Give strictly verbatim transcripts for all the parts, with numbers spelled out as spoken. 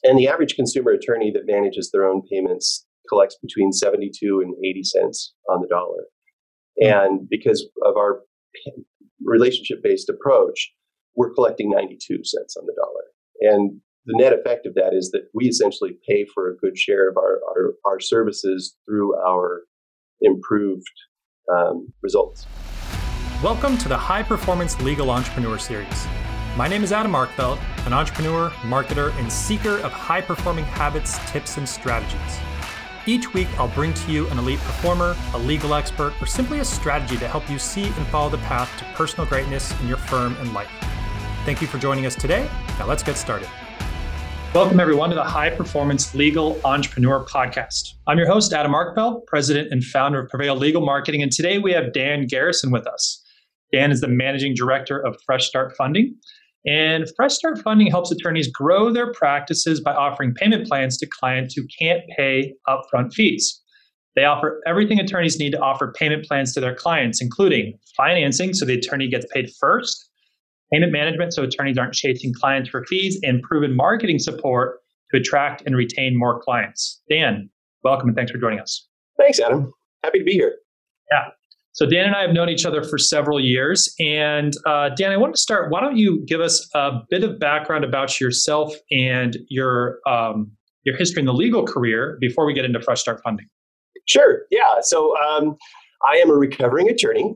And the average consumer attorney that manages their own payments collects between seventy-two and eighty cents on the dollar. And because of our relationship-based approach, we're collecting ninety-two cents on the dollar. And the net effect of that is that we essentially pay for a good share of our, our, our services through our improved um, results. Welcome to the High Performance Legal Entrepreneur Series. My name is Adam Markfeld, an entrepreneur, marketer, and seeker of high-performing habits, tips, and strategies. Each week, I'll bring to you an elite performer, a legal expert, or simply a strategy to help you see and follow the path to personal greatness in your firm and life. Thank you for joining us today. Now let's get started. Welcome, everyone, to the High Performance Legal Entrepreneur Podcast. I'm your host, Adam Markfeld, president and founder of Prevail Legal Marketing, and today we have Dan Garrison with us. Dan is the managing director of Fresh Start Funding. And Fresh Start Funding helps attorneys grow their practices by offering payment plans to clients who can't pay upfront fees. They offer everything attorneys need to offer payment plans to their clients, including financing, so the attorney gets paid first, payment management, so attorneys aren't chasing clients for fees, and proven marketing support to attract and retain more clients. Dan, welcome and thanks for joining us. Thanks, Adam. Happy to be here. Yeah. So Dan and I have known each other for several years. And uh, Dan, I want to start. Why don't you give us a bit of background about yourself and your um, your history in the legal career before we get into Fresh Start Funding? Sure. Yeah. So um, I am a recovering attorney.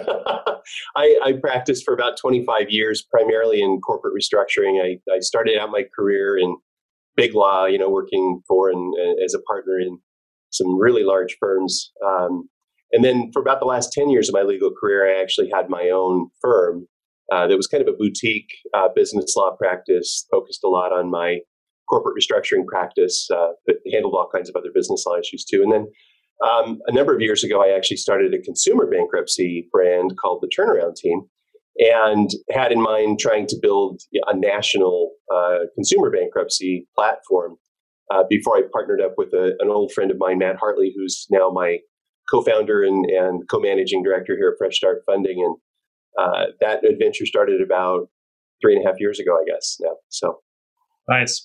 I, I practiced for about twenty-five years, primarily in corporate restructuring. I, I started out my career in big law, you know, working for and uh, as a partner in some really large firms. Um, And then for about the last ten years of my legal career, I actually had my own firm uh, that was kind of a boutique uh, business law practice, focused a lot on my corporate restructuring practice, uh, but handled all kinds of other business law issues too. And then um, a number of years ago, I actually started a consumer bankruptcy brand called the Turnaround Team and had in mind trying to build a national uh, consumer bankruptcy platform uh, before I partnered up with a, an old friend of mine, Matt Hartley, who's now my co-founder and, and co-managing director here at Fresh Start Funding. And uh, that adventure started about three and a half years ago, I guess now. So nice.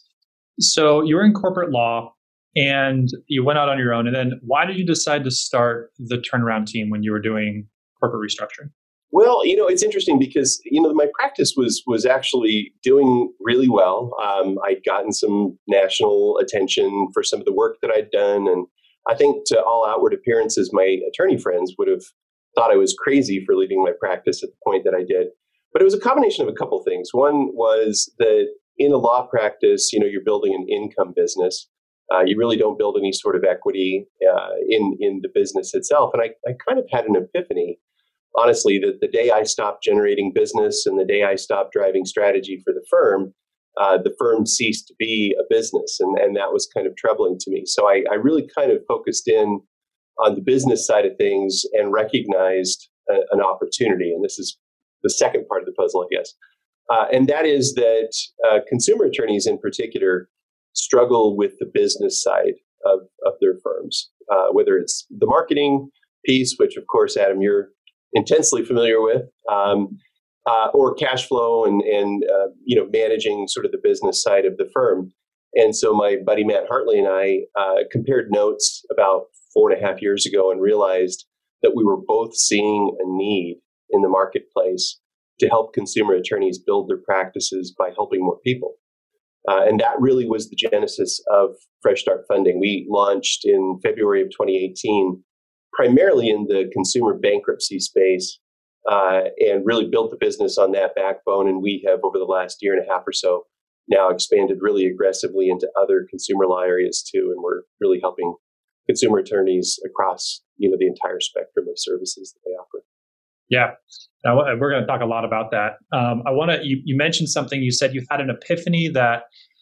So you were in corporate law and you went out on your own. And then why did you decide to start the Turnaround Team when you were doing corporate restructuring? Well, you know, it's interesting because, you know, my practice was was actually doing really well. Um, I'd gotten some national attention for some of the work that I'd done. And I think to all outward appearances, my attorney friends would have thought I was crazy for leaving my practice at the point that I did. But it was a combination of a couple things. One was that in a law practice, you know, you're building an income business. Uh, you really don't build any sort of equity uh, in, in the business itself. And I, I kind of had an epiphany, honestly, that the day I stopped generating business and the day I stopped driving strategy for the firm, Uh, the firm ceased to be a business, and, and that was kind of troubling to me. So I, I really kind of focused in on the business side of things and recognized a, an opportunity. And this is the second part of the puzzle, I guess. Uh, and that is that uh, consumer attorneys in particular struggle with the business side of, of their firms, uh, whether it's the marketing piece, which of course, Adam, you're intensely familiar with, um, Uh, or cash flow and, and uh, you know, managing sort of the business side of the firm. And so my buddy Matt Hartley and I uh, compared notes about four and a half years ago and realized that we were both seeing a need in the marketplace to help consumer attorneys build their practices by helping more people. Uh, and that really was the genesis of Fresh Start Funding. We launched in February of twenty eighteen, primarily in the consumer bankruptcy space. Uh, and really built the business on that backbone. And we have, over the last year and a half or so, now expanded really aggressively into other consumer law areas too. And we're really helping consumer attorneys across, you know, the entire spectrum of services that they offer. Yeah, now, we're going to talk a lot about that. Um, I want to. You, you mentioned something. You said you had an epiphany that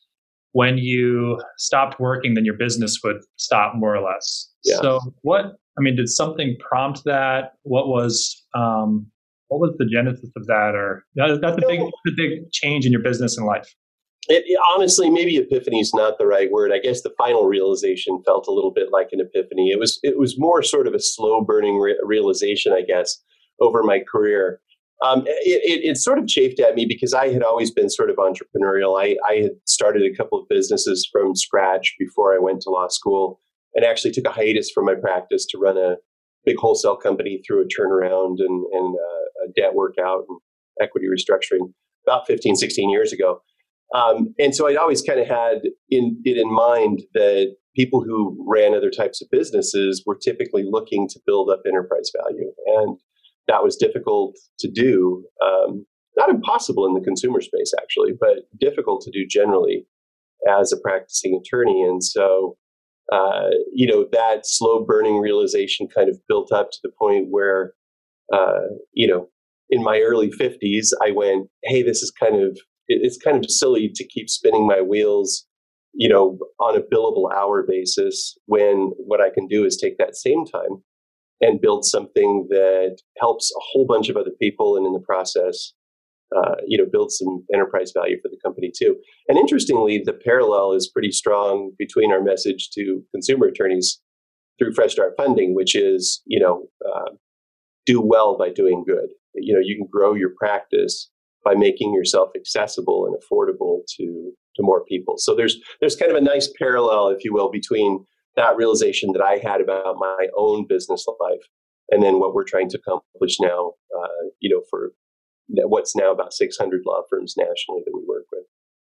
when you stopped working, then your business would stop, more or less. Yeah. So, what? I mean, did something prompt that? What was? Um, What was the genesis of that, or that, that's a big, a big change in your business and life? It, it, honestly, maybe epiphany is not the right word. I guess the final realization felt a little bit like an epiphany. It was, it was more sort of a slow burning re- realization, I guess, over my career. Um, it, it, it sort of chafed at me because I had always been sort of entrepreneurial. I, I had started a couple of businesses from scratch before I went to law school, and actually took a hiatus from my practice to run a big wholesale company through a turnaround and, and uh, a debt workout and equity restructuring about fifteen, sixteen years ago. Um, and so I'd always kind of had in, it in mind that people who ran other types of businesses were typically looking to build up enterprise value. And that was difficult to do. Um, not impossible in the consumer space, actually, but difficult to do generally as a practicing attorney. And so, uh, you know, that slow burning realization kind of built up to the point where, uh, you know, in my early fifties, I went, hey, this is kind of, it's kind of silly to keep spinning my wheels, you know, on a billable hour basis when what I can do is take that same time and build something that helps a whole bunch of other people, and in the process, uh, you know, build some enterprise value for the company too. And interestingly, the parallel is pretty strong between our message to consumer attorneys through Fresh Start Funding, which is, you know, uh, do well by doing good. You know, you can grow your practice by making yourself accessible and affordable to to more people. So there's there's kind of a nice parallel, if you will, between that realization that I had about my own business life, and then what we're trying to accomplish now, uh, you know, for what's now about six hundred law firms nationally that we work with.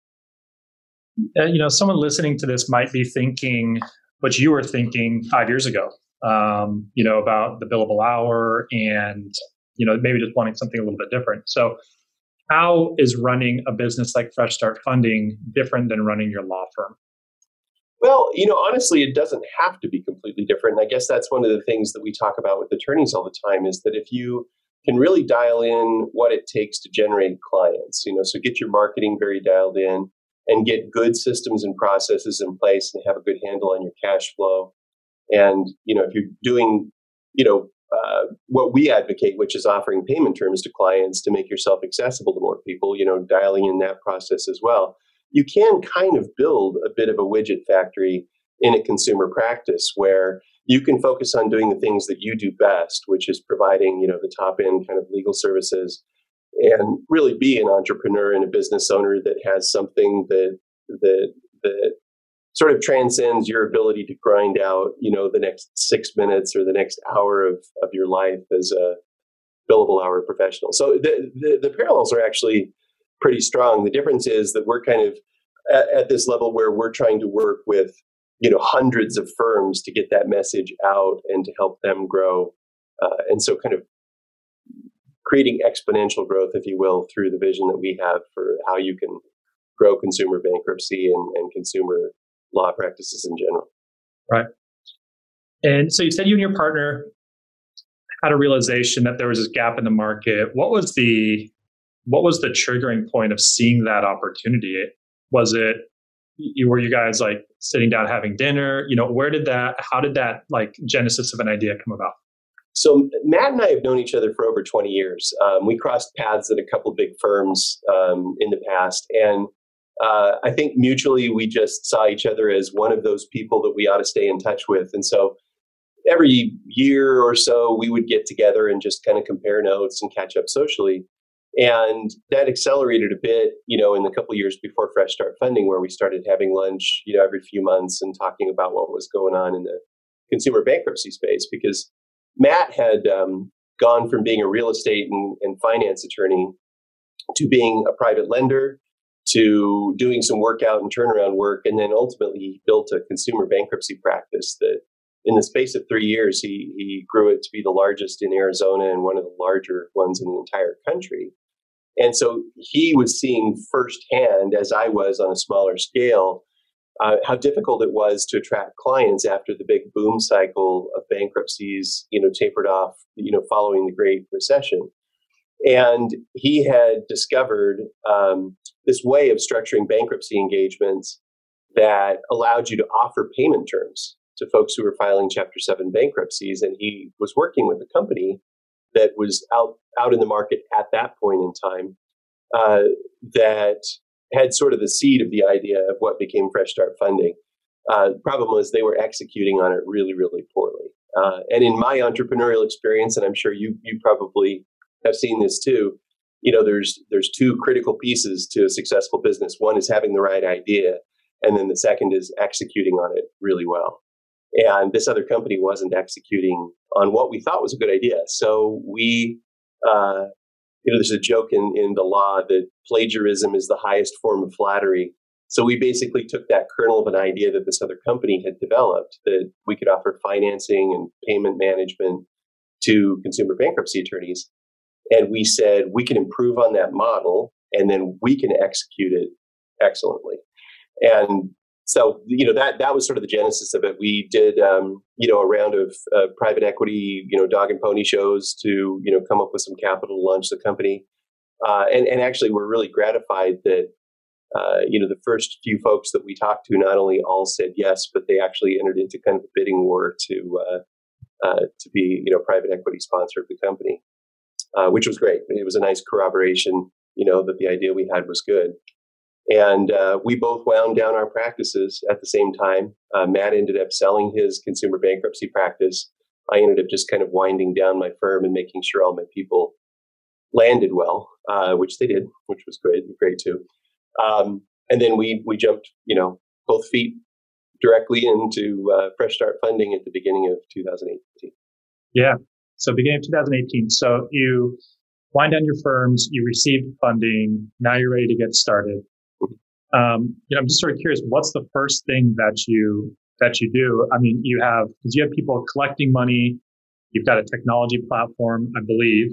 Uh, you know, someone listening to this might be thinking what you were thinking five years ago, um, you know, about the billable hour and, you know, maybe just wanting something a little bit different. So how is running a business like Fresh Start Funding different than running your law firm? Well, you know, honestly, it doesn't have to be completely different. And I guess that's one of the things that we talk about with attorneys all the time, is that if you can really dial in what it takes to generate clients, you know, so get your marketing very dialed in and get good systems and processes in place and have a good handle on your cash flow. And, you know, if you're doing, you know, uh, what we advocate, which is offering payment terms to clients to make yourself accessible to more people, you know, dialing in that process as well, you can kind of build a bit of a widget factory in a consumer practice where you can focus on doing the things that you do best, which is providing, you know, the top end kind of legal services, and really be an entrepreneur and a business owner that has something that that that sort of transcends your ability to grind out, you know, the next six minutes or the next hour of, of your life as a billable hour professional. So the, the, the parallels are actually pretty strong. The difference is that we're kind of at, at this level where we're trying to work with, you know, hundreds of firms to get that message out and to help them grow. Uh, and so kind of creating exponential growth, if you will, through the vision that we have for how you can grow consumer bankruptcy and, and consumer law practices in general. Right. And so you said you and your partner had a realization that there was this gap in the market. What was the what was the triggering point of seeing that opportunity? Was it, were you guys like sitting down having dinner? You know, where did that, how did that like genesis of an idea come about? So Matt and I have known each other for over twenty years. Um, we crossed paths at a couple of big firms um, in the past. And uh, I think mutually we just saw each other as one of those people that we ought to stay in touch with. And so every year or so we would get together and just kind of compare notes and catch up socially. And that accelerated a bit, you know, in the couple of years before Fresh Start Funding, where we started having lunch, you know, every few months and talking about what was going on in the consumer bankruptcy space. Because Matt had um, gone from being a real estate and, and finance attorney to being a private lender, to doing some workout and turnaround work, and then ultimately he built a consumer bankruptcy practice that in the space of three years, he, he grew it to be the largest in Arizona and one of the larger ones in the entire country. And so he was seeing firsthand, as I was on a smaller scale, uh, how difficult it was to attract clients after the big boom cycle of bankruptcies, you know, tapered off, you know, following the Great Recession. And he had discovered um, this way of structuring bankruptcy engagements that allowed you to offer payment terms to folks who were filing Chapter seven bankruptcies. And he was working with a company that was out, out in the market at that point in time uh, that had sort of the seed of the idea of what became Fresh Start Funding. Uh, the problem was they were executing on it really, really poorly. Uh, and in my entrepreneurial experience, and I'm sure you you probably have seen this too. You know, there's there's two critical pieces to a successful business. One is having the right idea, and then the second is executing on it really well. And this other company wasn't executing on what we thought was a good idea. So we, uh, you know, there's a joke in, in the law that plagiarism is the highest form of flattery. So we basically took that kernel of an idea that this other company had developed, that we could offer financing and payment management to consumer bankruptcy attorneys. And we said, we can improve on that model, and then we can execute it excellently. And so, you know, that that was sort of the genesis of it. We did, um, you know, a round of uh, private equity, you know, dog and pony shows to, you know, come up with some capital to launch the company. Uh, and, and actually, we're really gratified that, uh, you know, the first few folks that we talked to not only all said yes, but they actually entered into kind of a bidding war to uh, uh, to be, you know, private equity sponsor of the company, uh, which was great. It was a nice corroboration, you know, that the idea we had was good. And uh, we both wound down our practices at the same time. Uh, Matt ended up selling his consumer bankruptcy practice. I ended up just kind of winding down my firm and making sure all my people landed well, uh, which they did, which was great, great too. Um, and then we we jumped, you know, both feet directly into uh, Fresh Start funding at the beginning of two thousand eighteen. Yeah. So beginning of two thousand eighteen. So you wind down your firms, you received funding, now you're ready to get started. Um, you know, I'm just sort of curious, what's the first thing that you that you do? I mean, you have because you have people collecting money, you've got a technology platform, I believe.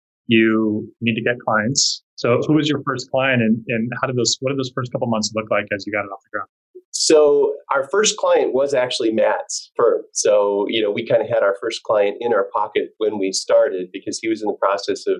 You need to get clients. So, who was your first client, and, and how did those? What did those first couple months look like as you got it off the ground? So, our first client was actually Matt's firm. So, you know, we kind of had our first client in our pocket when we started because he was in the process of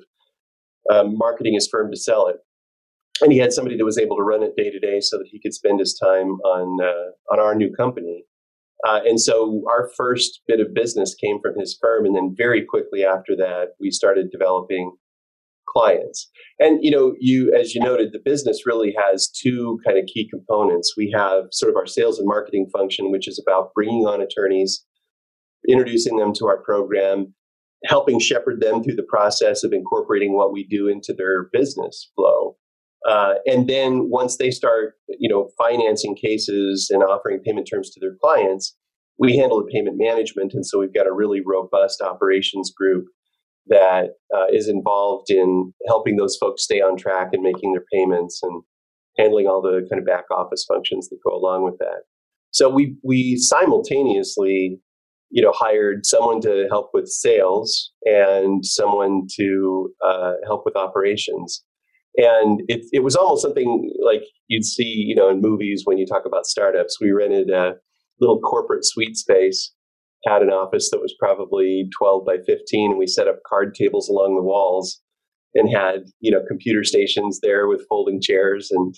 um, marketing his firm to sell it. And he had somebody that was able to run it day to day so that he could spend his time on uh, on our new company. Uh, and so our first bit of business came from his firm. And then very quickly after that, we started developing clients. And, you know, you as you noted, the business really has two kind of key components. We have sort of our sales and marketing function, which is about bringing on attorneys, introducing them to our program, helping shepherd them through the process of incorporating what we do into their business flow. Uh, and then once they start, you know, financing cases and offering payment terms to their clients, we handle the payment management. And so we've got a really robust operations group that uh, is involved in helping those folks stay on track and making their payments and handling all the kind of back office functions that go along with that. So we we simultaneously, you know, hired someone to help with sales and someone to uh, help with operations. And it it was almost something like you'd see, you know, in movies when you talk about startups. We rented a little corporate suite space, had an office that was probably twelve by fifteen, and we set up card tables along the walls and had, you know, computer stations there with folding chairs. And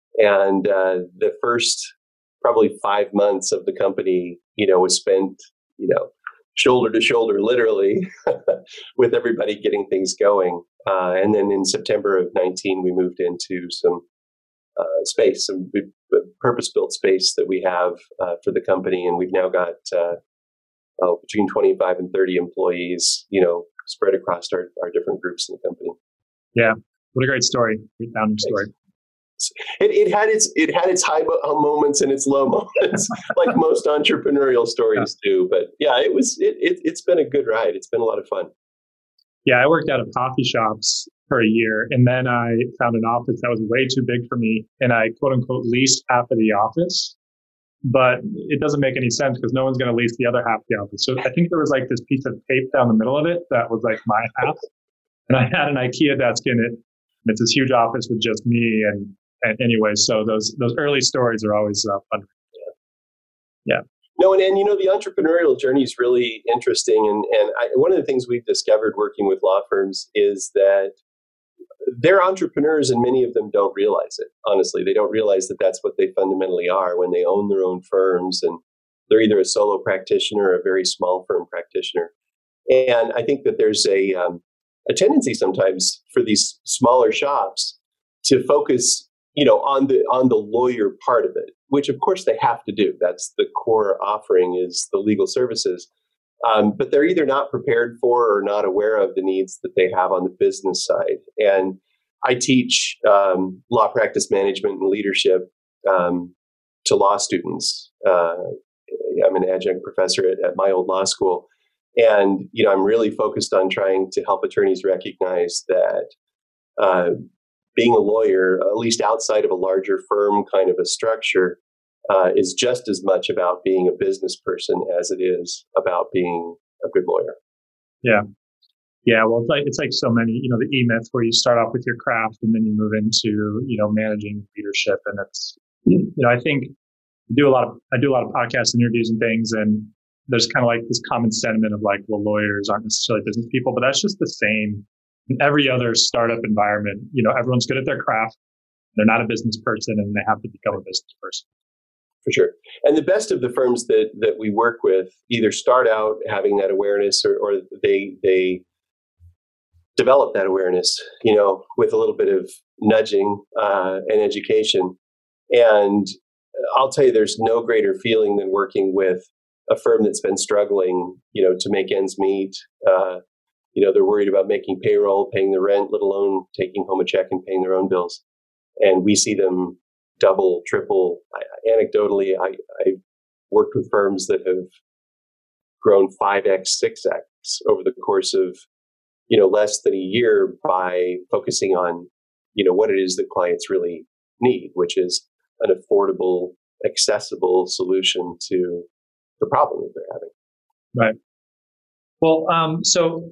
and uh, the first probably five months of the company, you know, was spent, you know, shoulder to shoulder, literally, with everybody getting things going. Uh, and then in September of nineteen, we moved into some uh, space, some purpose-built space that we have uh, for the company. And we've now got uh, uh, between twenty-five and thirty employees, you know, spread across our, our different groups in the company. Yeah. What a great story. Great founding story. It, it had its it had its high moments and its low moments, like most entrepreneurial stories yeah. do. But yeah, it was it, it it's been a good ride. It's been a lot of fun. Yeah, I worked out of coffee shops for a year, and then I found an office that was way too big for me, and I quote unquote leased half of the office. But it doesn't make any sense because no one's going to lease the other half of the office. So I think there was like this piece of tape down the middle of it that was like my half, and I had an IKEA desk in it. And it's this huge office with just me and. And anyway, so those those early stories are always uh, fun. Yeah. yeah. No, and, and you know, the entrepreneurial journey is really interesting. And, and I, one of the things we've discovered working with law firms is that they're entrepreneurs and many of them don't realize it. Honestly, they don't realize that that's what they fundamentally are when they own their own firms and they're either a solo practitioner or a very small firm practitioner. And I think that there's a um, a tendency sometimes for these smaller shops to focus you know, on the on the lawyer part of it, which of course they have to do. That's the core offering is the legal services. Um, but they're either not prepared for or not aware of the needs that they have on the business side. And I teach um, law practice management and leadership um, to law students. Uh, I'm an adjunct professor at, at my old law school. And, you know, I'm really focused on trying to help attorneys recognize that uh, being a lawyer, at least outside of a larger firm kind of a structure, uh, is just as much about being a business person as it is about being a good lawyer. Yeah. Yeah. Well, it's like, it's like so many, you know, the E-Myth where you start off with your craft and then you move into, you know, managing leadership. And it's, you know, I think I do a lot of, I do a lot of podcasts and interviews and things, and there's kind of like this common sentiment of like, well, lawyers aren't necessarily business people, but that's just the same in every other startup environment. You know, everyone's good at their craft. They're not a business person and they have to become a business person. For sure. And the best of the firms that, that we work with either start out having that awareness or, or they, they develop that awareness, you know, with a little bit of nudging uh, and education. And I'll tell you, there's no greater feeling than working with a firm that's been struggling, you know, to make ends meet. Uh, you know, they're worried about making payroll, paying the rent, let alone taking home a check and paying their own bills. And we see them double, triple. I, anecdotally, I, I've worked with firms that have grown five X, six X over the course of, you know, less than a year by focusing on, you know, what it is that clients really need, which is an affordable, accessible solution to the problem that they're having. Right. Well, um, so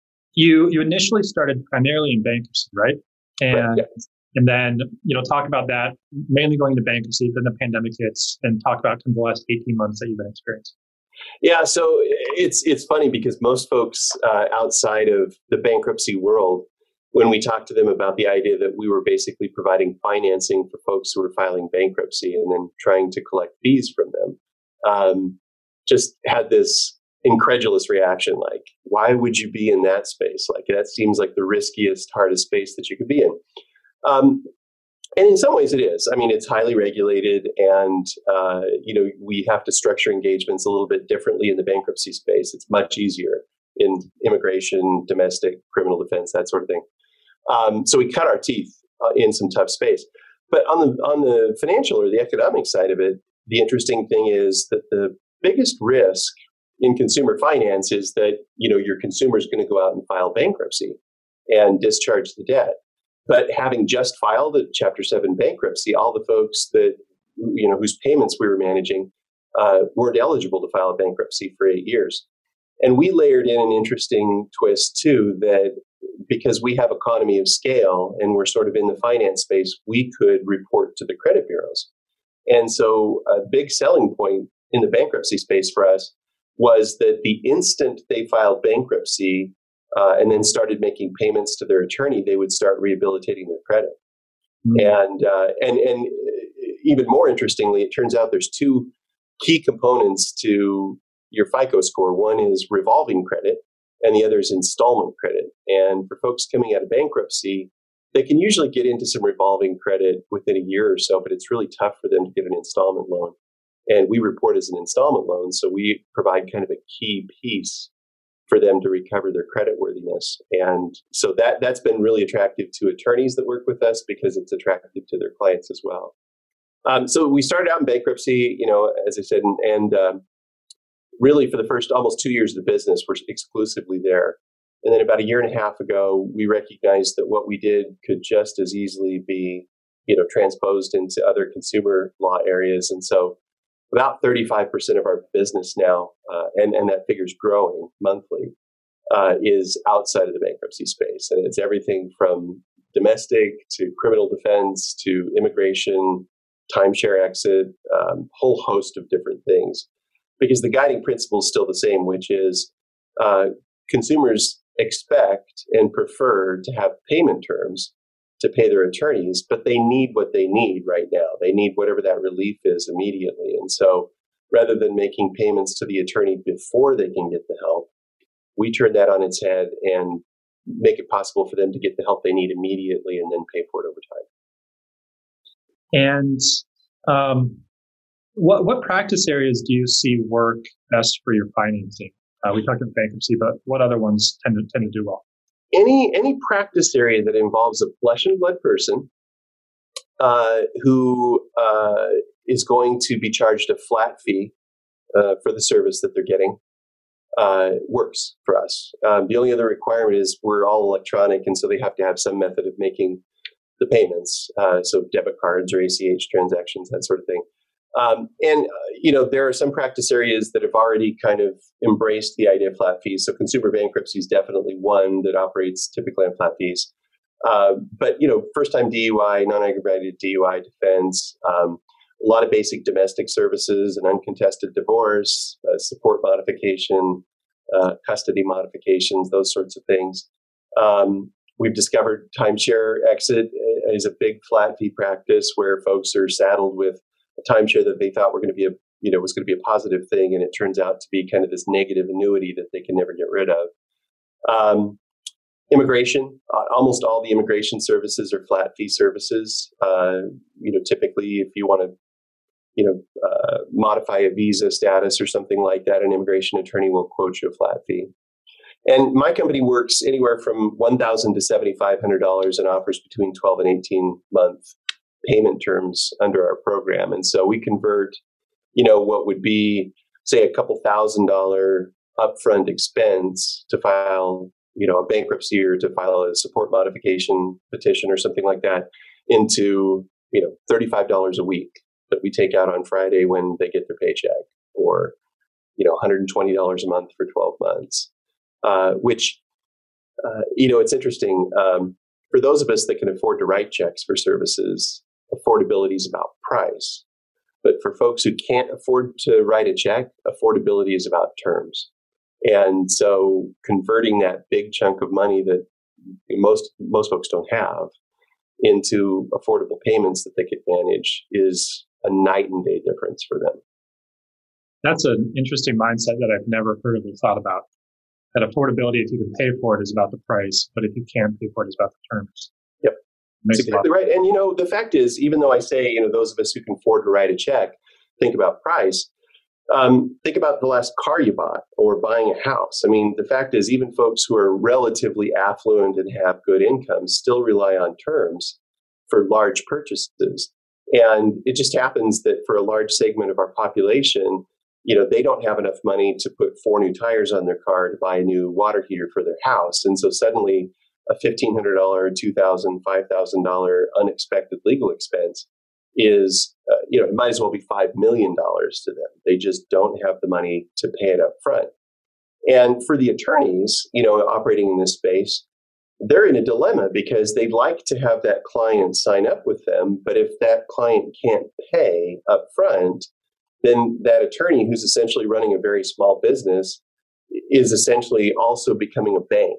you you initially started primarily in bankruptcy, right? And right, yeah. and then, you know, talk about that, mainly going to bankruptcy, then the pandemic hits, and talk about the last eighteen months that you've been experiencing. Yeah, so it's it's funny because most folks uh, outside of the bankruptcy world, when we talk to them about the idea that we were basically providing financing for folks who were filing bankruptcy and then trying to collect fees from them, um, just had this incredulous reaction like, why would you be in that space? Like, that seems like the riskiest, hardest space that you could be in. Um, and in some ways it is. I mean, it's highly regulated and, uh, you know, we have to structure engagements a little bit differently in the bankruptcy space. It's much easier in immigration, domestic, criminal defense, that sort of thing. Um, so we cut our teeth uh, in some tough space. But on the on the financial or the economic side of it, the interesting thing is that the biggest risk in consumer finance is that, you know, your consumer is going to go out and file bankruptcy and discharge the debt. But having just filed a Chapter seven bankruptcy, all the folks that, you know, whose payments we were managing uh, weren't eligible to file a bankruptcy for eight years. And we layered in an interesting twist, too, that because we have economy of scale and we're sort of in the finance space, we could report to the credit bureaus. And so a big selling point in the bankruptcy space for us was that the instant they filed bankruptcy uh, and then started making payments to their attorney, they would start rehabilitating their credit. Mm-hmm. And, uh, and, and even more interestingly, it turns out there's two key components to your FICO score. One is revolving credit, and the other is installment credit. And for folks coming out of bankruptcy, they can usually get into some revolving credit within a year or so, but it's really tough for them to get an installment loan. And we report as an installment loan, so we provide kind of a key piece for them to recover their creditworthiness. And so that, that's been really attractive to attorneys that work with us because it's attractive to their clients as well. Um, so we started out in bankruptcy, you know, as I said, and, and um, really for the first almost two years of the business, we're exclusively there. And then about a year and a half ago, we recognized that what we did could just as easily be, you know, transposed into other consumer law areas. And so about thirty-five percent of our business now, uh, and, and that figure's growing monthly, uh, is outside of the bankruptcy space. And it's everything from domestic to criminal defense to immigration, timeshare exit, um, whole host of different things. Because the guiding principle is still the same, which is uh, consumers expect and prefer to have payment terms to pay their attorneys, but they need what they need right now. They need whatever that relief is immediately. And so rather than making payments to the attorney before they can get the help, we turn that on its head and make it possible for them to get the help they need immediately and then pay for it over time. And um, what what practice areas do you see work best for your financing? Uh, we talked about bankruptcy, but what other ones tend to tend to do well? Any any practice area that involves a flesh and blood person uh, who uh, is going to be charged a flat fee uh, for the service that they're getting uh, works for us. Um, the only other requirement is we're all electronic, and so they have to have some method of making the payments, uh, so debit cards or A C H transactions, that sort of thing. Um, and, uh, you know, there are some practice areas that have already kind of embraced the idea of flat fees. So consumer bankruptcy is definitely one that operates typically on flat fees. Uh, but, you know, first-time D U I, non-aggravated D U I defense, um, a lot of basic domestic services and uncontested divorce, uh, support modification, uh, custody modifications, those sorts of things. Um, we've discovered timeshare exit is a big flat fee practice where folks are saddled with a timeshare that they thought were going to be a, you know, was going to be a positive thing, and it turns out to be kind of this negative annuity that they can never get rid of. Um, immigration, uh, almost all the immigration services are flat fee services. Uh, you know, typically, if you want to, you know, uh, modify a visa status or something like that, an immigration attorney will quote you a flat fee. And my company works anywhere from one thousand dollars to seven thousand five hundred dollars and offers between twelve and eighteen month payment terms under our program. And so we convert, you know, what would be, say, a couple thousand dollar upfront expense to file, you know, a bankruptcy or to file a support modification petition or something like that into, you know, thirty-five dollars a week that we take out on Friday when they get their paycheck, or, you know, one hundred twenty dollars a month for twelve months, uh, which, uh, you know, it's interesting. Um, for those of us that can afford to write checks for services, affordability is about price. But for folks who can't afford to write a check, affordability is about terms. And so converting that big chunk of money that most most folks don't have into affordable payments that they could manage is a night and day difference for them. That's an interesting mindset that I've never heard of or thought about. That affordability, if you can pay for it, is about the price, but if you can't pay for it, it's about the terms. Yep. That's exactly right. And, you know, the fact is, even though I say, you know, those of us who can afford to write a check think about price, um, think about the last car you bought or buying a house. I mean, the fact is, even folks who are relatively affluent and have good incomes still rely on terms for large purchases. And it just happens that for a large segment of our population, you know, they don't have enough money to put four new tires on their car to buy a new water heater for their house. And so suddenly a fifteen hundred dollars, two thousand dollars, five thousand dollars unexpected legal expense is, uh, you know, it might as well be five million dollars to them. They just don't have the money to pay it up front. And for the attorneys, you know, operating in this space, they're in a dilemma because they'd like to have that client sign up with them. But if that client can't pay up front, then that attorney, who's essentially running a very small business, is essentially also becoming a bank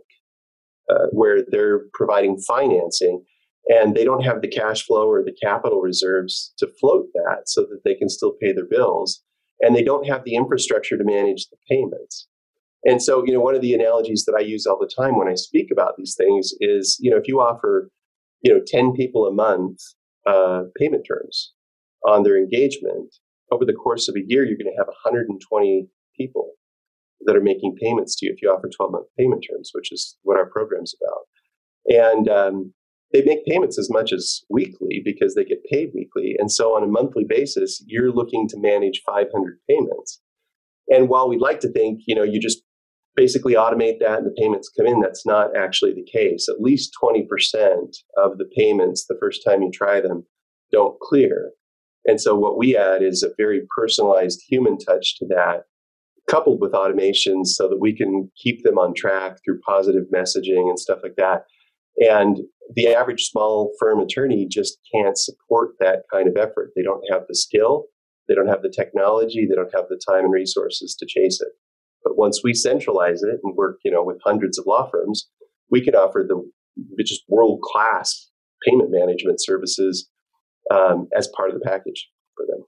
uh, where they're providing financing. And they don't have the cash flow or the capital reserves to float that so that they can still pay their bills. And they don't have the infrastructure to manage the payments. And so, you know, one of the analogies that I use all the time when I speak about these things is, you know, if you offer, you know, ten people a month uh, payment terms on their engagement, over the course of a year, you're going to have one hundred twenty people that are making payments to you if you offer twelve-month payment terms, which is what our program's about. And um, they make payments as much as weekly because they get paid weekly. And so on a monthly basis, you're looking to manage five hundred payments. And while we'd like to think, you know, you just basically automate that and the payments come in, that's not actually the case. At least twenty percent of the payments the first time you try them don't clear. And so what we add is a very personalized human touch to that, coupled with automation so that we can keep them on track through positive messaging and stuff like that. And the average small firm attorney just can't support that kind of effort. They don't have the skill, they don't have the technology, they don't have the time and resources to chase it. But once we centralize it and work, you know, with hundreds of law firms, we can offer the just world-class payment management services um, as part of the package for them.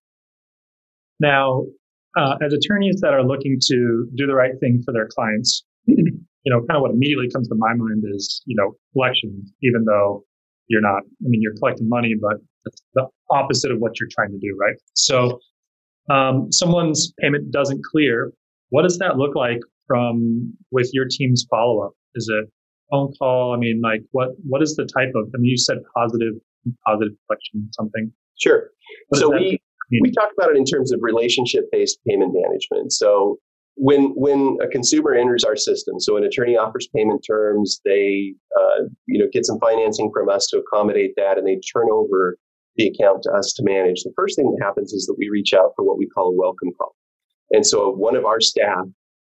Now, uh, as attorneys that are looking to do the right thing for their clients, you know, kind of what immediately comes to my mind is, you know, collections, even though you're not, I mean, you're collecting money, but it's the opposite of what you're trying to do, right? So um, someone's payment doesn't clear. What does that look like from with your team's follow-up? Is it phone call? I mean, like what what is the type of? I mean, you said positive positive collection something. Sure. What So we mean? we talk about it in terms of relationship-based payment management. So when when a consumer enters our system, so an attorney offers payment terms, they uh, you know get some financing from us to accommodate that, and they turn over the account to us to manage. The first thing that happens is that we reach out for what we call a welcome call. And so one of our staff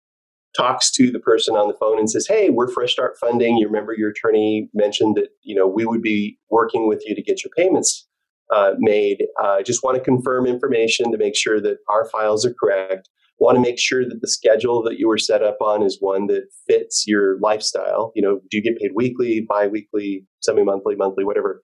talks to the person on the phone and says, "Hey, we're Fresh Start Funding. You remember your attorney mentioned that you know we would be working with you to get your payments uh, made. I uh, just want to confirm information to make sure that our files are correct. Want to make sure that the schedule that you were set up on is one that fits your lifestyle. You know, do you get paid weekly, bi-weekly, semi-monthly, monthly, whatever?"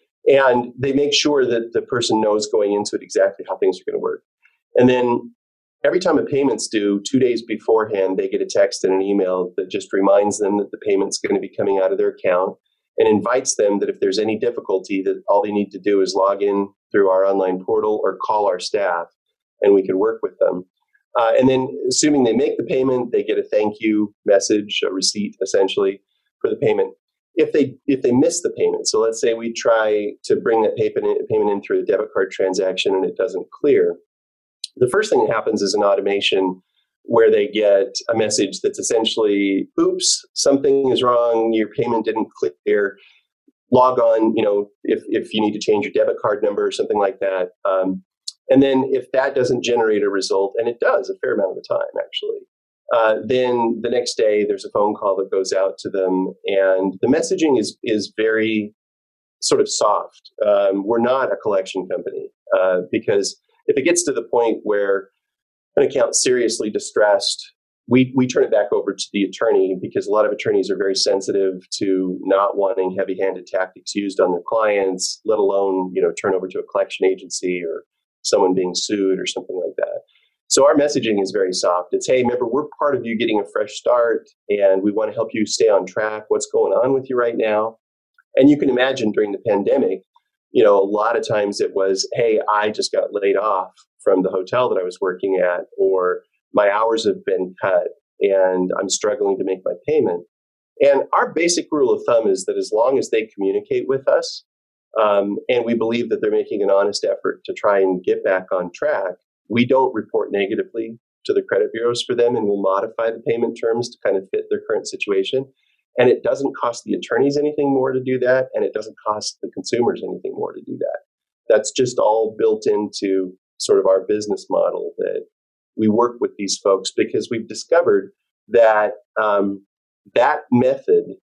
And they make sure that the person knows going into it exactly how things are going to work. And then every time a payment's due, two days beforehand, they get a text and an email that just reminds them that the payment's going to be coming out of their account and invites them that if there's any difficulty, that all they need to do is log in through our online portal or call our staff, and we can work with them. Uh, and then assuming they make the payment, they get a thank you message, a receipt essentially for the payment. If they if they miss the payment, so let's say we try to bring that payment in, payment in through a debit card transaction and it doesn't clear, the first thing that happens is an automation where they get a message that's essentially, "Oops, something is wrong. Your payment didn't clear. Log on, you know, if if you need to change your debit card number or something like that." Um, And then if that doesn't generate a result, and it does a fair amount of the time, actually, uh, then the next day there's a phone call that goes out to them. And the messaging is is very sort of soft. Um, we're not a collection company uh, because if it gets to the point where an account's seriously distressed, we, we turn it back over to the attorney, because a lot of attorneys are very sensitive to not wanting heavy-handed tactics used on their clients, let alone, you know, turn over to a collection agency or someone being sued or something like that. So our messaging is very soft. It's, "Hey, remember, we're part of you getting a fresh start, and we want to help you stay on track. What's going on with you right now?" And you can imagine during the pandemic, you know, a lot of times it was, "Hey, I just got laid off from the hotel that I was working at," or "My hours have been cut and I'm struggling to make my payment." And our basic rule of thumb is that as long as they communicate with us, Um, and we believe that they're making an honest effort to try and get back on track, we don't report negatively to the credit bureaus for them, and we'll modify the payment terms to kind of fit their current situation. And it doesn't cost the attorneys anything more to do that, and it doesn't cost the consumers anything more to do that. That's just all built into sort of our business model, that we work with these folks because we've discovered that um, that method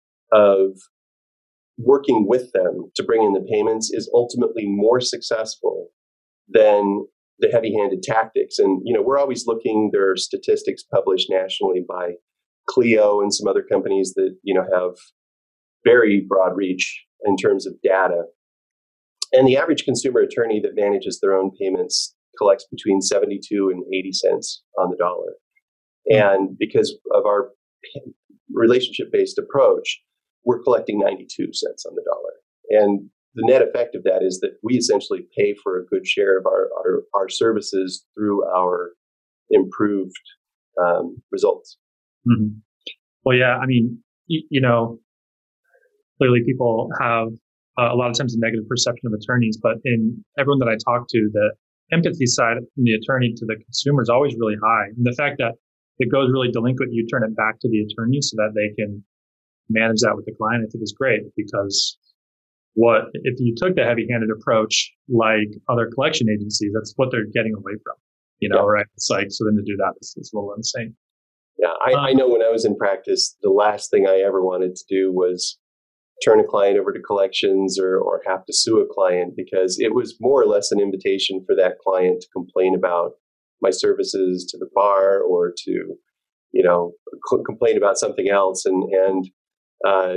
of working with them to bring in the payments is ultimately more successful than the heavy-handed tactics. And, you know, we're always looking, there are statistics published nationally by Clio and some other companies that, you know, have very broad reach in terms of data. And the average consumer attorney that manages their own payments collects between seventy-two and eighty cents on the dollar. And because of our relationship-based approach, we're collecting ninety-two cents on the dollar. And the net effect of that is that we essentially pay for a good share of our, our, our services through our improved um, results. Mm-hmm. Well, yeah, I mean, you, you know, clearly people have uh, a lot of times a negative perception of attorneys, but in everyone that I talk to, the empathy side from the attorney to the consumer is always really high. And the fact that it goes really delinquent, you turn it back to the attorney so that they can manage that with the client, I think is great, because what if you took the heavy-handed approach like other collection agencies, that's what they're getting away from, you know, yeah. Right? It's like, so then to do that is, is a little insane. Yeah, I, um, I know when I was in practice, the last thing I ever wanted to do was turn a client over to collections or, or have to sue a client, because it was more or less an invitation for that client to complain about my services to the bar or to, you know, c- complain about something else. And, and, Uh,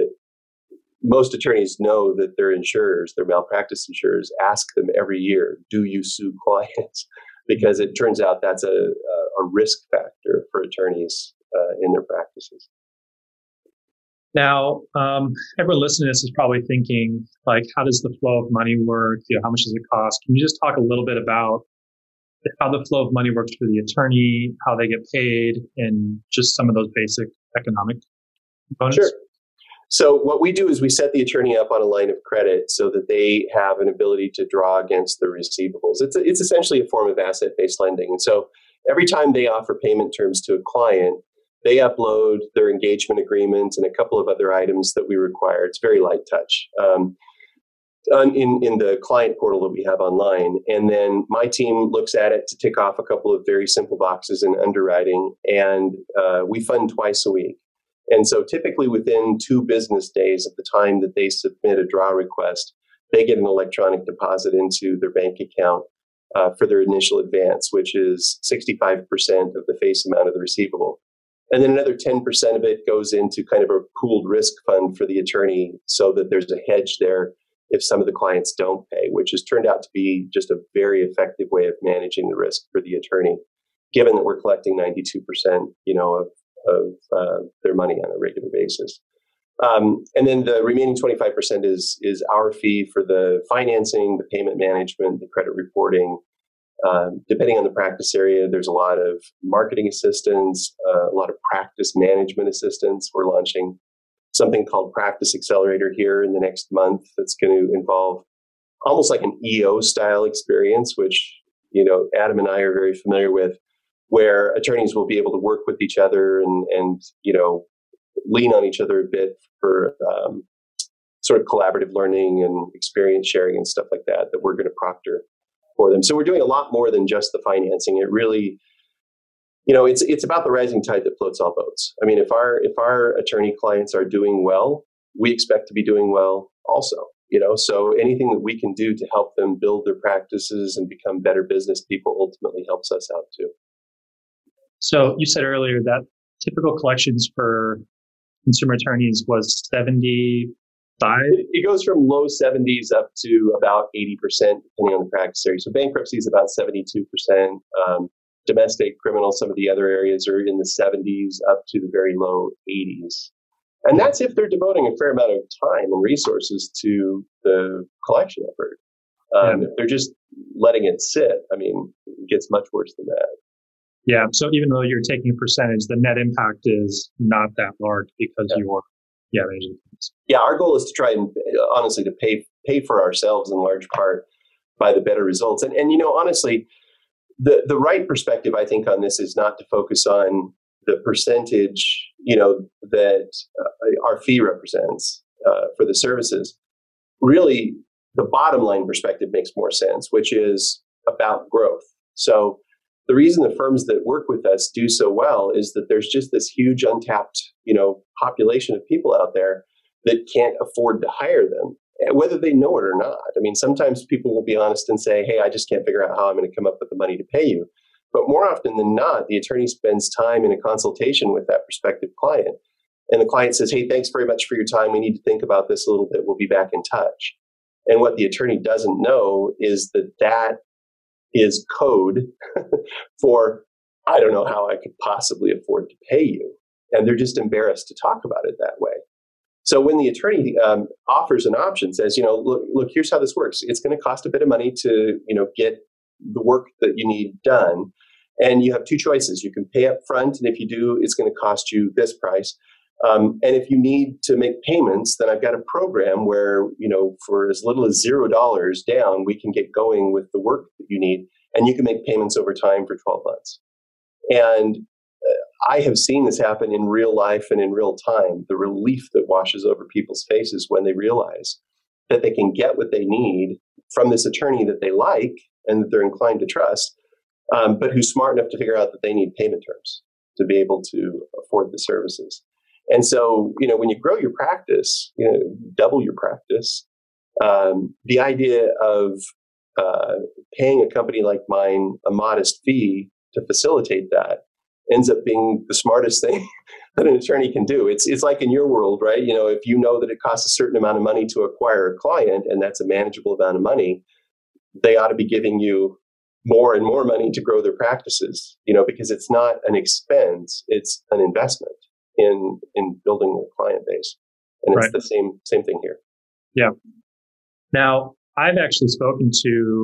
most attorneys know that their insurers, their malpractice insurers, ask them every year, "Do you sue clients?" Because it turns out that's a, a risk factor for attorneys uh, in their practices. Now, um, everyone listening to this is probably thinking, like, how does the flow of money work? You know, how much does it cost? Can you just talk a little bit about how the flow of money works for the attorney, how they get paid, and just some of those basic economic components? Sure. So what we do is we set the attorney up on a line of credit so that they have an ability to draw against the receivables. It's a, it's essentially a form of asset-based lending. And so every time they offer payment terms to a client, they upload their engagement agreement and a couple of other items that we require. It's very light touch um, in, in the client portal that we have online. And then my team looks at it to tick off a couple of very simple boxes in underwriting, and uh, we fund twice a week. And so typically within two business days of the time that they submit a draw request, they get an electronic deposit into their bank account uh, for their initial advance, which is sixty-five percent of the face amount of the receivable. And then another ten percent of it goes into kind of a pooled risk fund for the attorney so that there's a hedge there if some of the clients don't pay, which has turned out to be just a very effective way of managing the risk for the attorney, given that we're collecting ninety-two percent, you know, of of uh, their money on a regular basis. Um, and then the remaining twenty-five percent is is our fee for the financing, the payment management, the credit reporting. Um, depending on the practice area, there's a lot of marketing assistance, uh, a lot of practice management assistance. We're launching something called Practice Accelerator here in the next month that's going to involve almost like an E O style experience, which, you know, Adam and I are very familiar with, where attorneys will be able to work with each other and, and you know, lean on each other a bit for um, sort of collaborative learning and experience sharing and stuff like that, that we're going to proctor for them. So we're doing a lot more than just the financing. It really, you know, it's it's about the rising tide that floats all boats. I mean, if our if our attorney clients are doing well, we expect to be doing well also. You know, so anything that we can do to help them build their practices and become better business people ultimately helps us out too. So you said earlier that typical collections for consumer attorneys was seventy-five? It goes from low seventies up to about eighty percent, depending on the practice area. So bankruptcy is about seventy-two percent. Um, domestic, criminal, some of the other areas are in the seventies up to the very low eighties. And that's if they're devoting a fair amount of time and resources to the collection effort. Um, yeah. If they're just letting it sit, I mean, it gets much worse than that. Yeah. So even though you're taking a percentage, the net impact is not that large because yeah. you're, yeah, yeah. Our goal is to try and honestly to pay pay for ourselves in large part by the better results. And and you know, honestly, the the right perspective I think on this is not to focus on the percentage, you know, that uh, our fee represents uh, for the services. Really, the bottom line perspective makes more sense, which is about growth. So the reason the firms that work with us do so well is that there's just this huge untapped, you know, population of people out there that can't afford to hire them, whether they know it or not. I mean, sometimes people will be honest and say, hey, I just can't figure out how I'm going to come up with the money to pay you. But more often than not, the attorney spends time in a consultation with that prospective client. And the client says, hey, thanks very much for your time. We need to think about this a little bit. We'll be back in touch. And what the attorney doesn't know is that that is code for, I don't know how I could possibly afford to pay you. And they're just embarrassed to talk about it that way. So when the attorney um, offers an option, says, you know, look, look, here's how this works. It's going to cost a bit of money to, you know, get the work that you need done. And you have two choices. You can pay up front, and if you do, it's going to cost you this price. Um, and if you need to make payments, then I've got a program where, you know, for as little as zero dollars down, we can get going with the work that you need, and you can make payments over time for twelve months. And uh, I have seen this happen in real life and in real time, the relief that washes over people's faces when they realize that they can get what they need from this attorney that they like and that they're inclined to trust, um, but who's smart enough to figure out that they need payment terms to be able to afford the services. And so, you know, when you grow your practice, you know, double your practice, um, the idea of uh, paying a company like mine a modest fee to facilitate that ends up being the smartest thing that an attorney can do. It's it's like in your world, right? You know, if you know that it costs a certain amount of money to acquire a client and that's a manageable amount of money, they ought to be giving you more and more money to grow their practices, you know, because it's not an expense, it's an investment in in building their client base. And it's right. the same same thing here. Yeah. Now, I've actually spoken to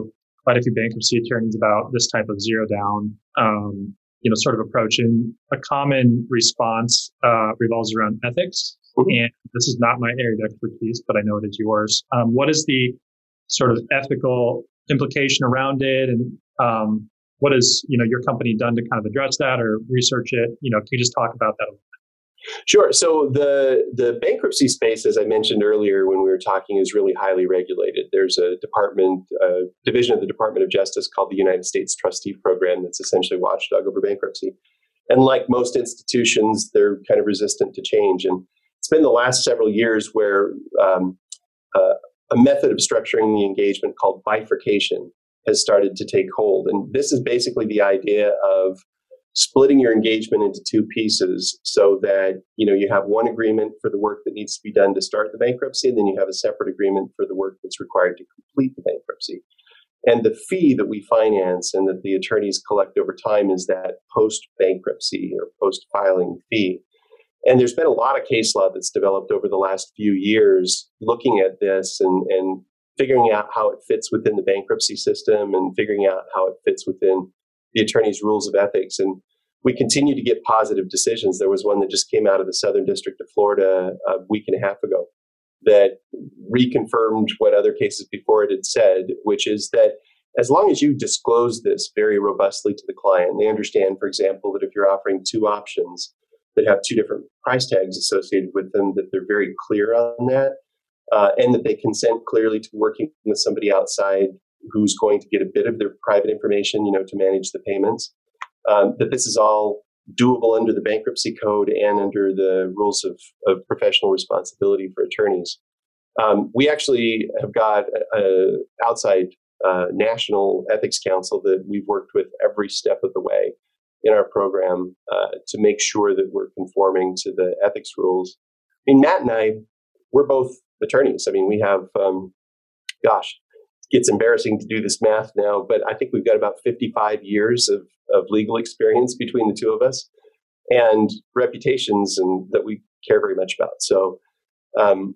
quite a few bankruptcy attorneys about this type of zero down, um, you know, sort of approach. And a common response uh, revolves around ethics. Mm-hmm. And this is not my area of expertise, but I know it is yours. Um, what is the sort of ethical implication around it? And um, what has, you know, your company done to kind of address that or research it? You know, can you just talk about that a little bit? Sure. So the the bankruptcy space, as I mentioned earlier when we were talking, is really highly regulated. There's a department, a division of the Department of Justice called the United States Trustee Program that's essentially watchdog over bankruptcy. And like most institutions, they're kind of resistant to change. And it's been the last several years where um, uh, a method of structuring the engagement called bifurcation has started to take hold. And this is basically the idea of splitting your engagement into two pieces so that, you know, you have one agreement for the work that needs to be done to start the bankruptcy, and then you have a separate agreement for the work that's required to complete the bankruptcy. And the fee that we finance and that the attorneys collect over time is that post-bankruptcy or post-filing fee. And there's been a lot of case law that's developed over the last few years looking at this and, and figuring out how it fits within the bankruptcy system and figuring out how it fits within the attorney's rules of ethics. And we continue to get positive decisions. There was one that just came out of the Southern District of Florida a week and a half ago that reconfirmed what other cases before it had said, which is that as long as you disclose this very robustly to the client, they understand, for example, that if you're offering two options that have two different price tags associated with them, that they're very clear on that, uh, and that they consent clearly to working with somebody outside who's going to get a bit of their private information, you know, to manage the payments, um, that this is all doable under the bankruptcy code and under the rules of, of professional responsibility for attorneys. Um, we actually have got an outside uh, national ethics council that we've worked with every step of the way in our program uh, to make sure that we're conforming to the ethics rules. I mean, Matt and I, we're both attorneys. I mean, we have, um, gosh, it gets embarrassing to do this math now, but I think we've got about fifty-five years of, of legal experience between the two of us and reputations and that we care very much about. So um,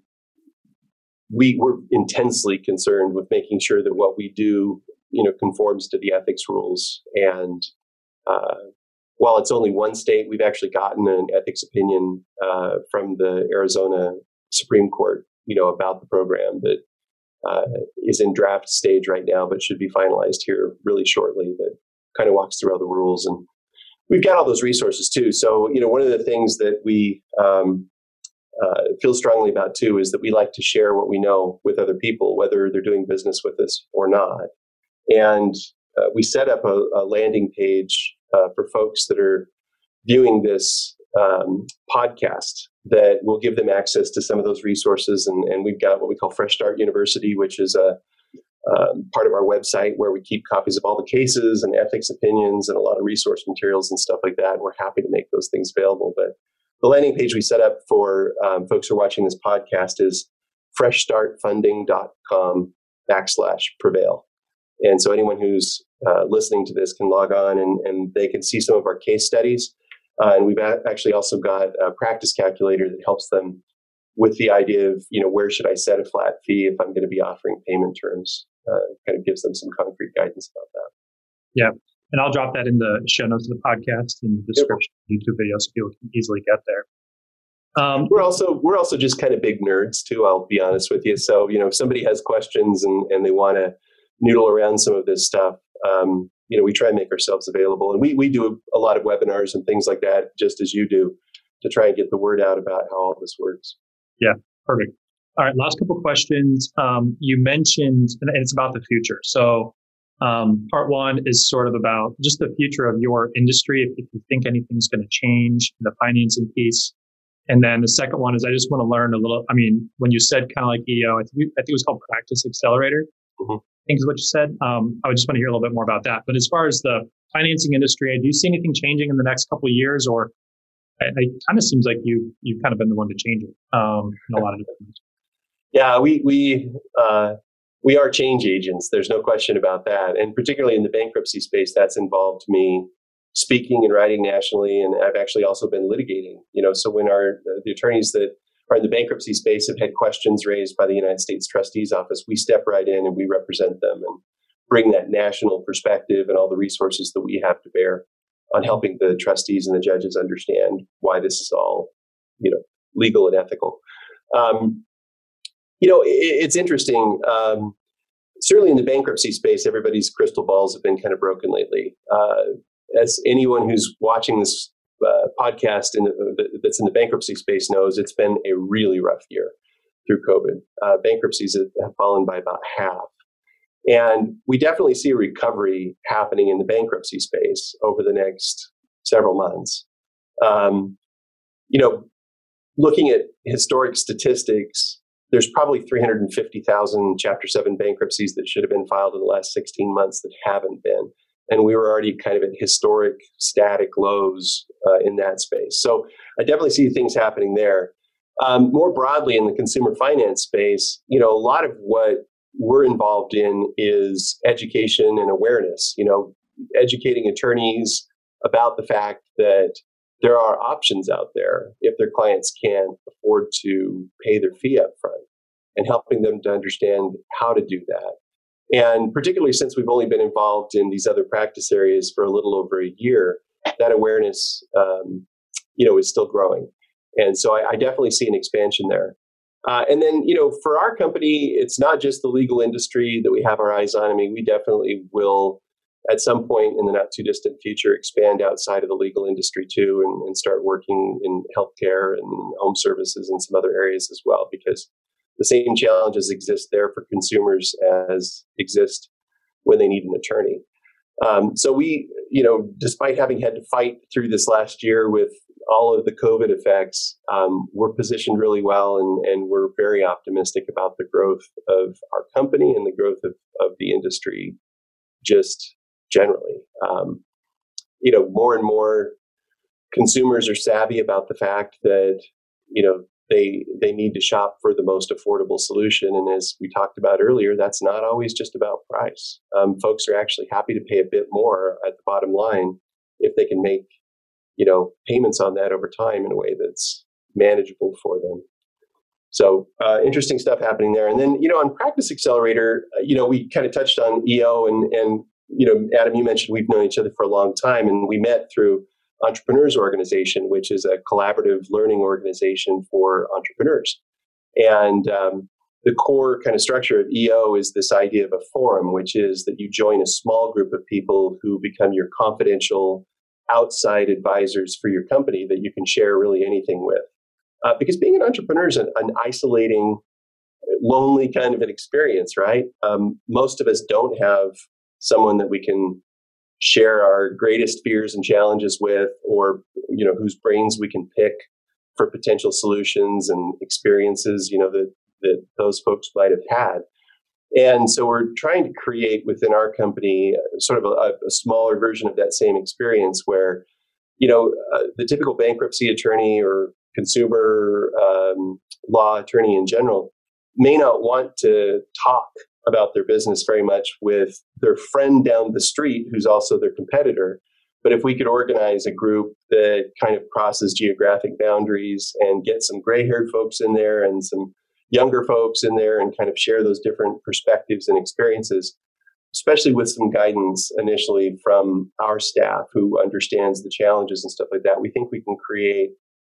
we were intensely concerned with making sure that what we do, you know, conforms to the ethics rules. And uh, while it's only one state, we've actually gotten an ethics opinion uh, from the Arizona Supreme Court, you know, about the program that uh, is in draft stage right now, but should be finalized here really shortly. That kind of walks through all the rules, and we've got all those resources too. So, you know, one of the things that we um, uh, feel strongly about too is that we like to share what we know with other people, whether they're doing business with us or not. And uh, we set up a, a landing page uh, for folks that are viewing this um, podcast that will give them access to some of those resources. And, and we've got what we call Fresh Start University, which is a um, part of our website where we keep copies of all the cases and ethics opinions and a lot of resource materials and stuff like that. And we're happy to make those things available. But the landing page we set up for um, folks who are watching this podcast is freshstartfunding.com backslash prevail. And so anyone who's uh, listening to this can log on and, and they can see some of our case studies. Uh, and we've a- actually also got a practice calculator that helps them with the idea of, you know, where should I set a flat fee if I'm going to be offering payment terms? Uh, kind of gives them some concrete guidance about that. Yeah. And I'll drop that in the show notes of the podcast and the description of the YouTube video so people can easily get there. Um, we're also we're also just kind of big nerds too, I'll be honest with you. So, you know, if somebody has questions and, and they want to noodle around some of this stuff, um, you know, we try and make ourselves available. And we, we do a lot of webinars and things like that, just as you do, to try and get the word out about how all this works. Yeah, perfect. All right, last couple of questions. Um, you mentioned, and it's about the future. So um, part one is sort of about just the future of your industry, if, if you think anything's going to change in the financing piece. And then the second one is I just want to learn a little, I mean, when you said kind of like E O, I think, I think it was called Practice Accelerator. Mm-hmm. I think is what you said. Um, I would just want to hear a little bit more about that. But as far as the financing industry, do you see anything changing in the next couple of years, or it, it kind of seems like you you've kind of been the one to change it um, in a lot of different ways. Yeah, we we uh, we are change agents. There's no question about that. And particularly in the bankruptcy space, that's involved me speaking and writing nationally, and I've actually also been litigating. You know, so when our the attorneys that are in the bankruptcy space have had questions raised by the United States Trustee's Office, we step right in and we represent them. And bring that national perspective and all the resources that we have to bear on helping the trustees and the judges understand why this is all, you know, legal and ethical. Um, you know, it, it's interesting. Um, certainly in the bankruptcy space, everybody's crystal balls have been kind of broken lately. Uh, as anyone who's watching this uh, podcast in the, that's in the bankruptcy space knows, it's been a really rough year through COVID. Uh, bankruptcies have fallen by about half. And we definitely see a recovery happening in the bankruptcy space over the next several months. Um, you know, looking at historic statistics, there's probably three hundred fifty thousand Chapter seven bankruptcies that should have been filed in the last sixteen months that haven't been. And we were already kind of at historic static lows uh, in that space. So I definitely see things happening there. Um, more broadly in the consumer finance space, you know, a lot of what we're involved in is education and awareness, you know, educating attorneys about the fact that there are options out there if their clients can't afford to pay their fee up front, and helping them to understand how to do that. And particularly since we've only been involved in these other practice areas for a little over a year, that awareness, um, you know, is still growing. And so I, I definitely see an expansion there. Uh, and then, you know, for our company, it's not just the legal industry that we have our eyes on. I mean, we definitely will, at some point in the not too distant future, expand outside of the legal industry too, and, and start working in healthcare and home services and some other areas as well, because the same challenges exist there for consumers as exist when they need an attorney. Um, so we, you know, despite having had to fight through this last year with all of the COVID effects, um, we're positioned really well, and, and we're very optimistic about the growth of our company and the growth of, of the industry just generally. Um, you know, more and more consumers are savvy about the fact that, you know, they they need to shop for the most affordable solution. And as we talked about earlier, that's not always just about price. Um, folks are actually happy to pay a bit more at the bottom line if they can make, you know, payments on that over time in a way that's manageable for them. So uh, interesting stuff happening there. And then, you know, on Practice Accelerator, uh, you know, we kind of touched on E O, and, and, you know, Adam, you mentioned we've known each other for a long time, and we met through Entrepreneurs Organization, which is a collaborative learning organization for entrepreneurs. And um, the core kind of structure of E O is this idea of a forum, which is that you join a small group of people who become your confidential outside advisors for your company that you can share really anything with. Uh, because being an entrepreneur is an, an isolating, lonely kind of an experience, right? Um, most of us don't have someone that we can share our greatest fears and challenges with, or, you know, whose brains we can pick for potential solutions and experiences, you know, that, that those folks might have had. And so we're trying to create within our company sort of a, a smaller version of that same experience where, you know, uh, the typical bankruptcy attorney or consumer um, law attorney in general may not want to talk about their business very much with their friend down the street who's also their competitor. But if we could organize a group that kind of crosses geographic boundaries and get some gray-haired folks in there and some younger folks in there and kind of share those different perspectives and experiences, especially with some guidance initially from our staff who understands the challenges and stuff like that, we think we can create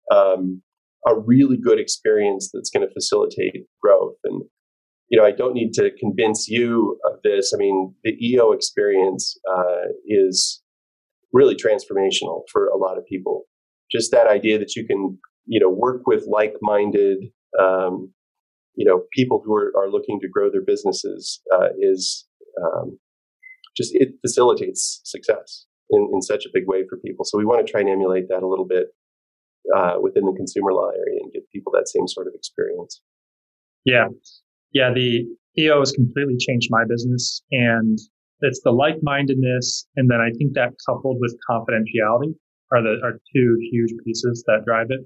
um, a really good experience that's going to facilitate growth. And you know, I don't need to convince you of this. I mean, the E O experience uh, is really transformational for a lot of people. Just that idea that you can, you know, work with like-minded, um, you know, people who are, are looking to grow their businesses uh, is um, just, it facilitates success in, in such a big way for people. So we want to try and emulate that a little bit uh, within the consumer law area and give people that same sort of experience. Yeah. Yeah, the E O has completely changed my business, and it's the like-mindedness, and then I think that coupled with confidentiality are the are two huge pieces that drive it.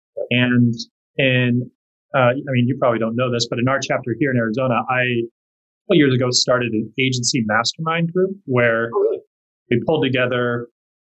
And and uh, I mean, you probably don't know this, but in our chapter here in Arizona, I a couple years ago started an agency mastermind group where we pulled together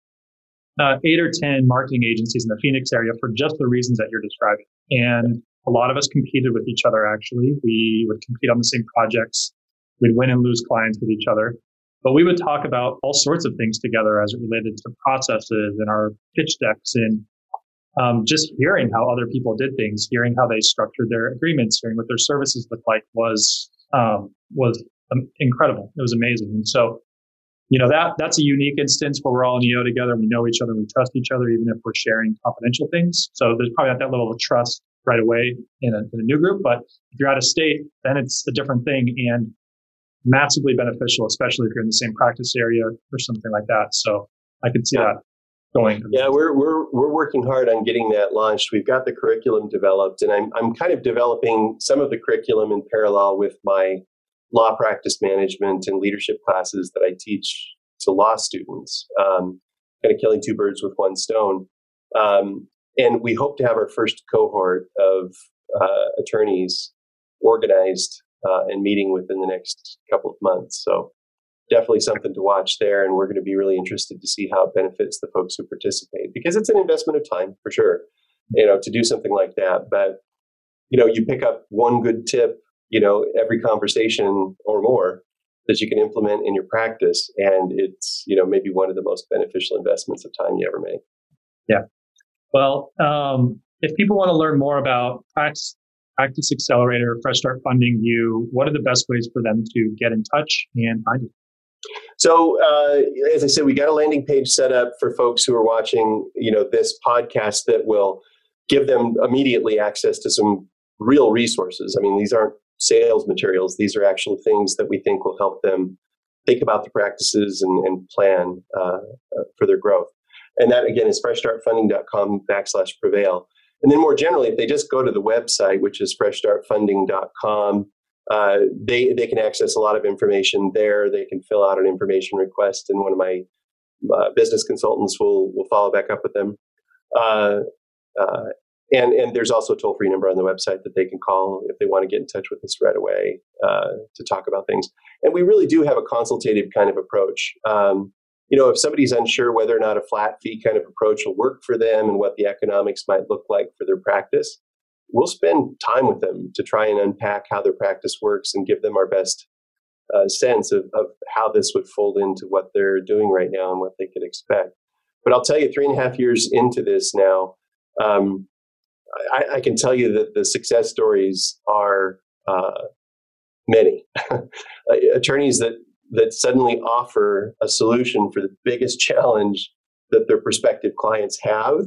uh, eight or ten marketing agencies in the Phoenix area for just the reasons that you're describing, and a lot of us competed with each other, actually. We would compete on the same projects. We'd win and lose clients with each other. But we would talk about all sorts of things together as it related to processes and our pitch decks and um, just hearing how other people did things, hearing how they structured their agreements, hearing what their services looked like was um, was um, incredible. It was amazing. And so, you know, that that's a unique instance where we're all in E O together. We know each other. We trust each other, even if we're sharing confidential things. So there's probably not that level of trust right away in a, in a new group. But if you're out of state, then it's a different thing and massively beneficial, especially if you're in the same practice area or something like that. So I could see yeah. that going. Yeah, we're we're we're working hard on getting that launched. We've got the curriculum developed, and I'm I'm kind of developing some of the curriculum in parallel with my law practice management and leadership classes that I teach to law students. Um, kind of killing two birds with one stone. Um, and we hope to have our first cohort of uh, attorneys organized uh, and meeting within the next couple of months. So definitely something to watch there. And we're going to be really interested to see how it benefits the folks who participate, because it's an investment of time for sure, you know, to do something like that. But, you know, you pick up one good tip, you know, every conversation or more that you can implement in your practice. And it's, you know, maybe one of the most beneficial investments of time you ever make. Yeah. Well, um, if people want to learn more about Practice, Practice Accelerator, Fresh Start Funding You, what are the best ways for them to get in touch and find it? So, uh, as I said, we got a landing page set up for folks who are watching, you know, this podcast that will give them immediately access to some real resources. I mean, these aren't sales materials. These are actual things that we think will help them think about the practices and, and plan uh, for their growth. And that, again, is freshstartfunding.com backslash prevail. And then more generally, if they just go to the website, which is freshstartfunding dot com, uh, they, they can access a lot of information there. They can fill out an information request, and one of my uh, business consultants will, will follow back up with them. Uh, uh, and, and there's also a toll-free number on the website that they can call if they want to get in touch with us right away uh, to talk about things. And we really do have a consultative kind of approach. Um, You know, if somebody's unsure whether or not a flat fee kind of approach will work for them and what the economics might look like for their practice, we'll spend time with them to try and unpack how their practice works and give them our best uh, sense of, of how this would fold into what they're doing right now and what they could expect. But I'll tell you, three and a half years into this now, um, I, I can tell you that the success stories are uh, many. Attorneys that that suddenly offer a solution for the biggest challenge that their prospective clients have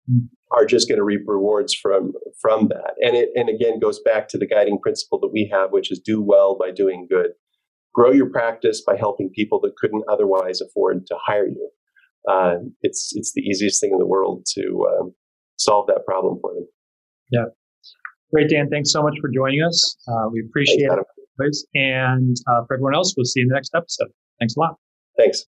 are just going to reap rewards from from that. And it and again goes back to the guiding principle that we have, which is do well by doing good. Grow your practice by helping people that couldn't otherwise afford to hire you. Uh, it's it's the easiest thing in the world to um, solve that problem for them. Yeah. Great, Dan. Thanks so much for joining us. Uh, we appreciate Thanks, it. And uh, for everyone else, we'll see you in the next episode. Thanks a lot. Thanks.